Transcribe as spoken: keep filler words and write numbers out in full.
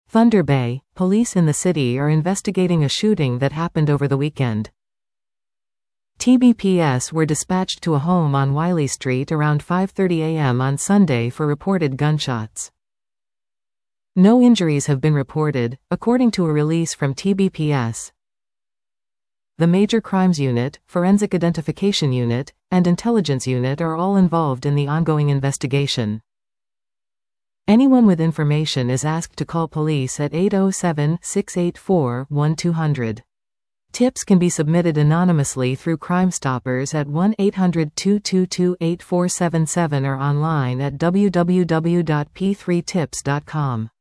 Thunder Bay, police in the city are investigating a shooting that happened over the weekend. T B P S were dispatched to a home on Wiley Street around five thirty a m on Sunday for reported gunshots. No injuries have been reported, according to a release from T B P S. The Major Crimes Unit, Forensic Identification Unit, and Intelligence Unit are all involved in the ongoing investigation. Anyone with information is asked to call police at eight oh seven, six eight four, one two zero zero. Tips can be submitted anonymously through Crime Stoppers at one eight hundred, two two two, eight four seven seven or online at w w w dot p three tips dot com.